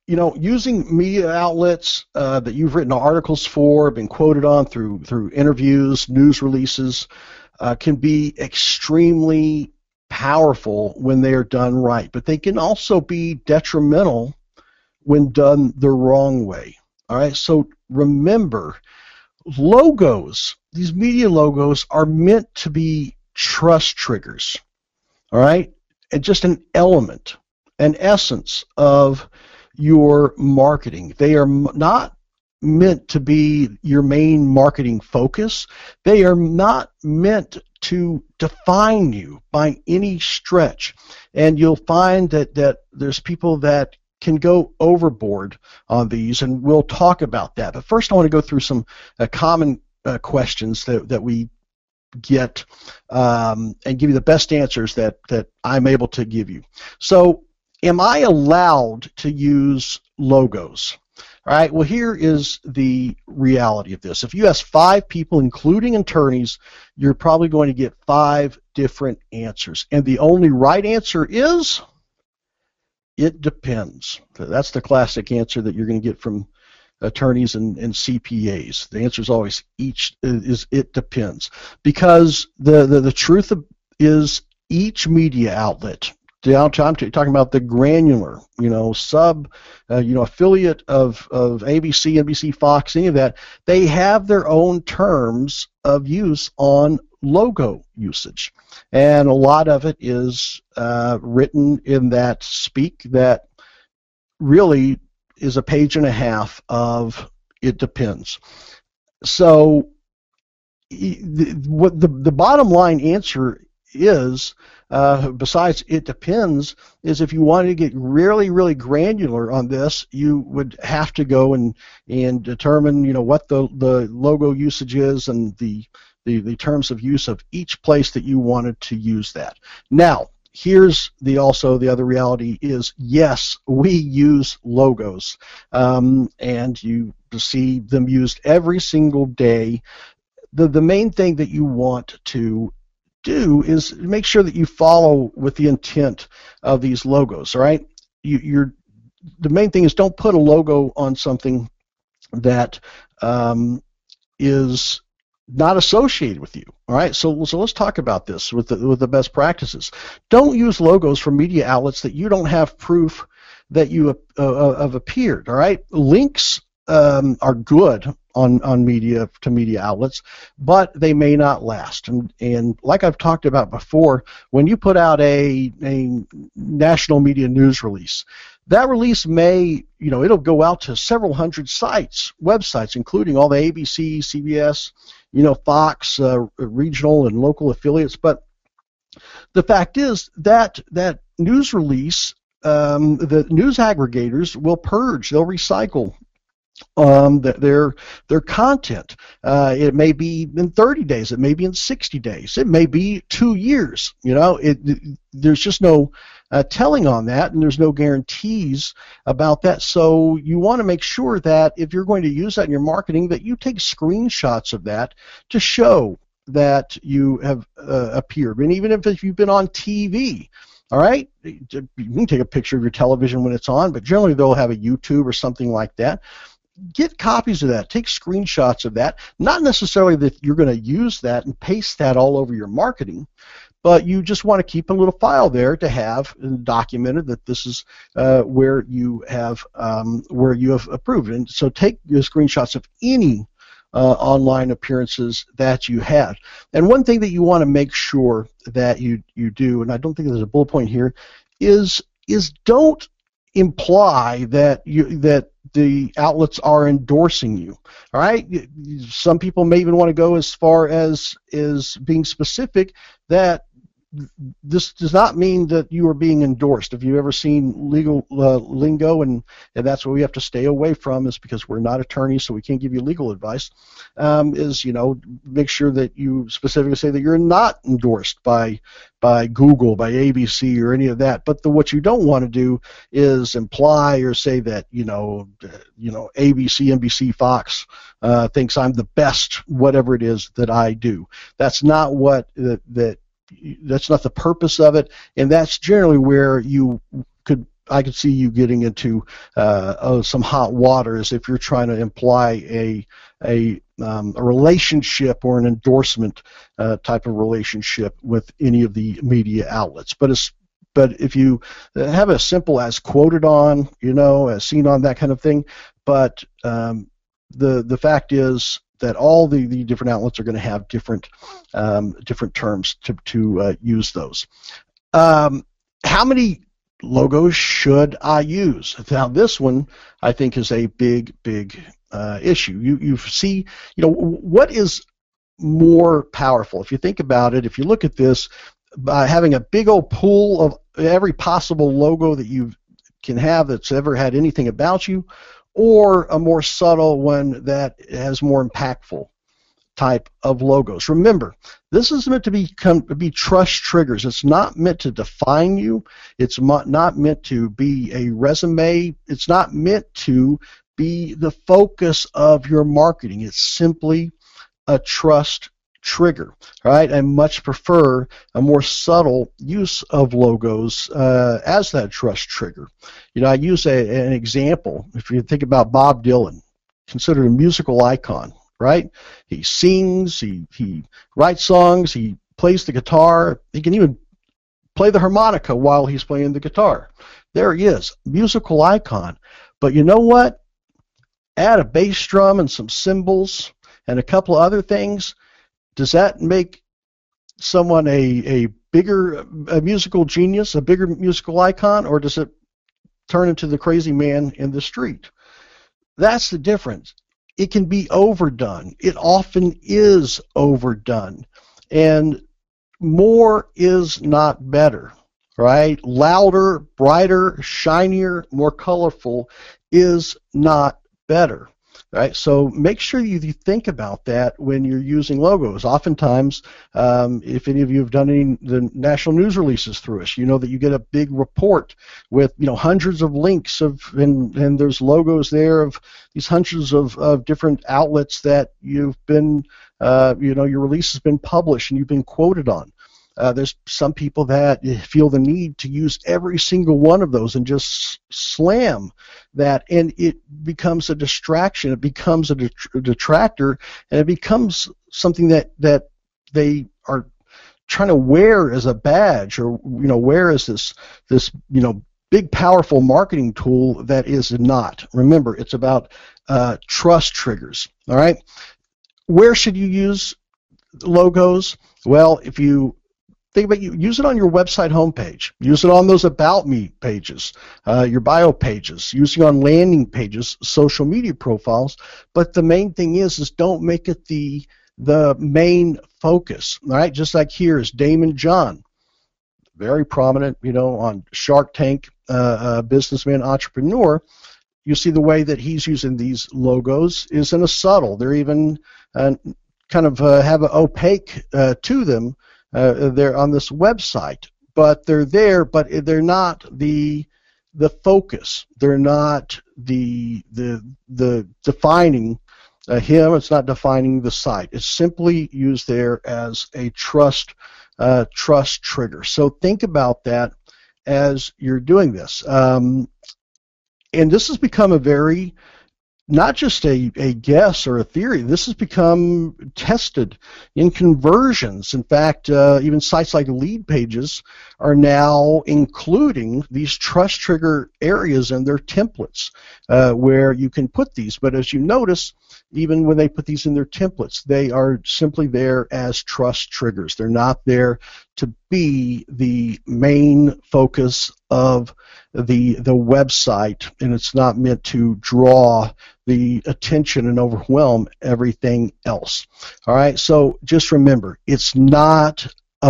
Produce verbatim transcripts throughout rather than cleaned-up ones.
you know, using media outlets uh, that you've written articles for, been quoted on through through interviews, news releases, uh, can be extremely powerful when they are done right, but they can also be detrimental when done the wrong way. All right, so remember, logos, these media logos are meant to be trust triggers. All right, and just an element, an essence of your marketing. They are not meant to be your main marketing focus. They are not meant to define you by any stretch. And you'll find that, that there's people that can go overboard on these, and we'll talk about that. But first I want to go through some uh, common uh, questions that, that we get um, and give you the best answers that, that I'm able to give you. So, am I allowed to use logos? All right, well, here is the reality of this. If you ask five people, including attorneys, you're probably going to get five different answers. And the only right answer is, it depends. That's the classic answer that you're going to get from attorneys and, and C P As. The answer is always each is it depends. Because the, the, the truth of, is each media outlet, down to, I'm talking about the granular, you know, sub, uh, you know, affiliate of, of A B C, N B C, Fox, any of that, they have their own terms of use on logo usage. And a lot of it is uh, written in that speak that really is a page and a half of it depends. So the, what the, the bottom line answer is, Uh, besides it depends, is if you wanted to get really, really granular on this, you would have to go and, and determine, you know, what the, the logo usage is and the, the, the terms of use of each place that you wanted to use that. Now, here's the also the other reality is, yes, we use logos, um, and you see them used every single day. The, the main thing that you want to do is make sure that you follow with the intent of these logos. All right, you, you're the main thing is don't put a logo on something that um, is not associated with you. All right, so so let's talk about this with the with the best practices. Don't use logos from media outlets that you don't have proof that you uh, have appeared. All right, links um, are good on on media to media outlets, but they may not last. And and like I've talked about before, when you put out a a national media news release, that release may, you know, it'll go out to several hundred sites, websites, including all the A B C, C B S, you know, Fox, uh, regional and local affiliates. But the fact is that that news release, um, the news aggregators will purge, they'll recycle um, their their content. Uh, it may be in thirty days, it may be in sixty days, it may be two years. You know, it, it there's just no uh, telling on that, and there's no guarantees about that. So you want to make sure that if you're going to use that in your marketing, that you take screenshots of that to show that you have uh, appeared. And even if, if you've been on T V, all right, you can take a picture of your television when it's on, but generally they'll have a YouTube or something like that. Get copies of that. Take screenshots of that. Not necessarily that you're going to use that and paste that all over your marketing, but you just want to keep a little file there to have documented that this is uh, where you have um, where you have approved. And so take your screenshots of any uh, online appearances that you have. And one thing that you want to make sure that you you do, and I don't think there's a bullet point here, is is don't imply that you that the outlets are endorsing you. All right, some people may even want to go as far as is being specific that this does not mean that you are being endorsed. If you've ever seen legal uh, lingo, and, and that's what we have to stay away from, is because we're not attorneys, so we can't give you legal advice, um, is, you know, make sure that you specifically say that you're not endorsed by by Google, by A B C, or any of that. But the, what you don't want to do is imply or say that, you know, uh, you know, A B C, N B C, Fox uh, thinks I'm the best, whatever it is that I do. That's not what uh, that. That's not the purpose of it, and that's generally where you could I could see you getting into uh, oh, some hot waters if you're trying to imply a a, um, a relationship or an endorsement uh, type of relationship with any of the media outlets. But it's but if you have as simple as quoted on, you know, as seen on, that kind of thing. But um, the the fact is that all the, the different outlets are going to have different um, different terms to to uh, use those. Um, how many logos should I use? Now, this one I think is a big, big uh, issue. You you see, you know, what is more powerful? If you think about it, if you look at this, by having a big old pool of every possible logo that you can have that's ever had anything about you, or a more subtle one that has more impactful type of logos. Remember, this is meant to become to be trust triggers. It's not meant to define you. It's not meant to be a resume. It's not meant to be the focus of your marketing. It's simply a trust trigger. All right, I much prefer a more subtle use of logos uh, as that trust trigger. You know, I use a, an example. If you think about Bob Dylan, considered a musical icon, right? He sings, he he writes songs, he plays the guitar, he can even play the harmonica while he's playing the guitar. There he is, musical icon. But you know what? Add a bass drum and some cymbals and a couple of other things. Does that make someone a, a bigger a musical genius, a bigger musical icon, or does it turn into the crazy man in the street? That's the difference. It can be overdone. It often is overdone. And more is not better, right? Louder, brighter, shinier, more colorful is not better. Right, so make sure you, you think about that when you're using logos. Oftentimes, um, if any of you have done any the national news releases through us, you know that you get a big report with you know hundreds of links of and and there's logos there of these hundreds of, of different outlets that you've been uh, you know your release has been published and you've been quoted on. Uh, there's some people that feel the need to use every single one of those and just slam that, and it becomes a distraction. It becomes a detractor, and it becomes something that that they are trying to wear as a badge, or you know, wear as this this you know big, powerful marketing tool that is not. Remember, it's about uh, trust triggers. All right, where should you use logos? Well, if you think about you, use it on your website homepage. Use it on those About Me pages, uh, your bio pages, using on landing pages, social media profiles. But the main thing is, is don't make it the the main focus. All right, just like here is Daymond John, very prominent, you know, on Shark Tank, uh, uh, businessman, entrepreneur. You see the way that he's using these logos is in a subtle. They're even uh, kind of uh, have an opaque uh, to them. Uh, they're on this website, but they're there, but they're not the the focus. They're not the the the defining uh, him. It's not defining the site. It's simply used there as a trust uh, trust trigger. So think about that as you're doing this. Um, and this has become a very not just a, a guess or a theory. This has become tested in conversions. In fact, uh, even sites like Lead Pages are now including these trust trigger areas in their templates uh, where you can put these. But as you notice, even when they put these in their templates, they are simply there as trust triggers. They're not there to be the main focus of the the website, and it's not meant to draw the attention and overwhelm everything else. All right, so just remember, it's not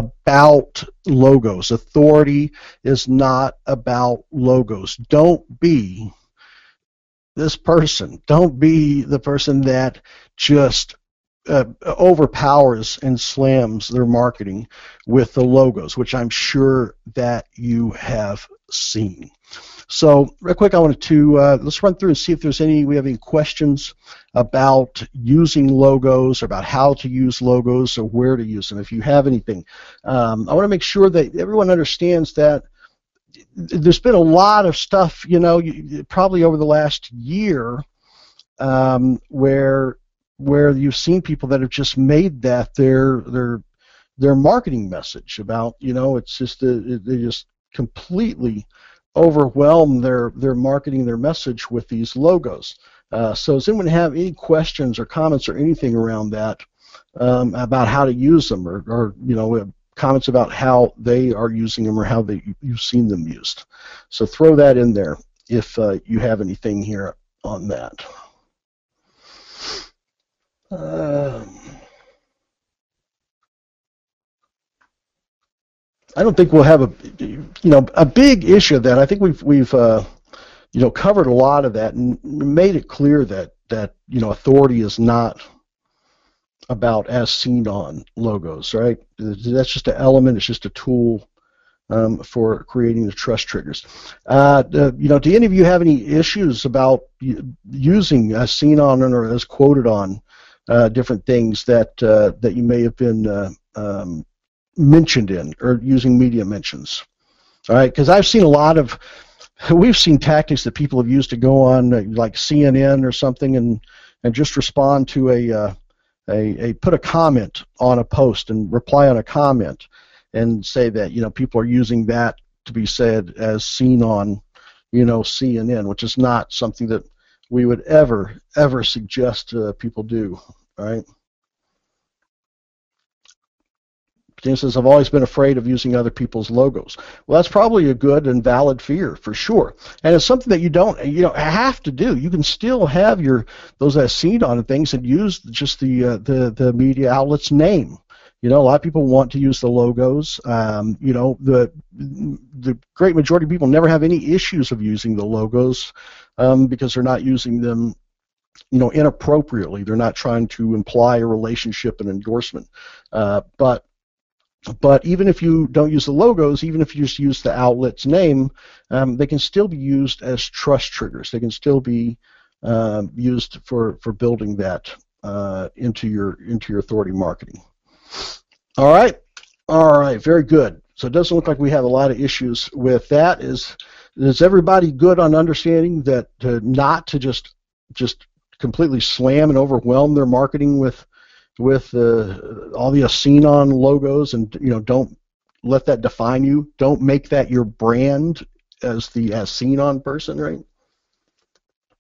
about logos. Authority is not about logos. Don't be this person. Don't be the person that just uh, overpowers and slams their marketing with the logos, which I'm sure that you have seen. So real quick, I wanted to uh, let's run through and see if there's any we have any questions about using logos, or about how to use logos, or where to use them. If you have anything, um, I want to make sure that everyone understands that there's been a lot of stuff, you know, probably over the last year, um, where where you've seen people that have just made that their their their marketing message about, you know, it's just a, they just completely overwhelm their their marketing, their message with these logos. Uh, so does anyone have any questions or comments or anything around that, um, about how to use them, or, or you know, comments about how they are using them or how they you've seen them used? So throw that in there if uh, you have anything here on that. Uh, I don't think we'll have a you know a big issue of that. I think we've we've uh, you know covered a lot of that and made it clear that that you know authority is not about as seen on logos, right? That's just an element. It's just a tool um, for creating the trust triggers. Uh, uh, you know, do any of you have any issues about using as seen on or as quoted on uh, different things that uh, that you may have been uh, um, mentioned in, or using media mentions? All right, because I've seen a lot of, we've seen tactics that people have used to go on uh, like C N N or something and and just respond to a uh, A, a put a comment on a post and reply on a comment and say that, you know, people are using that to be said as seen on, you know, C N N, which is not something that we would ever, ever suggest uh, people do, right? James says, I've always been afraid of using other people's logos. Well, that's probably a good and valid fear for sure. And it's something that you don't you don't have to do. You can still have your those as seen on things and use just the uh, the the media outlet's name. You know, a lot of people want to use the logos. Um, you know, the the great majority of people never have any issues of using the logos um, because they're not using them, you know, inappropriately. They're not trying to imply a relationship and endorsement. Uh, but But even if you don't use the logos, even if you just use the outlet's name, um, they can still be used as trust triggers. They can still be uh, used for, for building that uh, into your into your authority marketing. All right, all right, very good. So it doesn't look like we have a lot of issues with that. Is is everybody good on understanding that to not to just just completely slam and overwhelm their marketing with with uh, all the seen on logos, and you know, don't let that define you. Don't make that your brand as the as seen on person, right?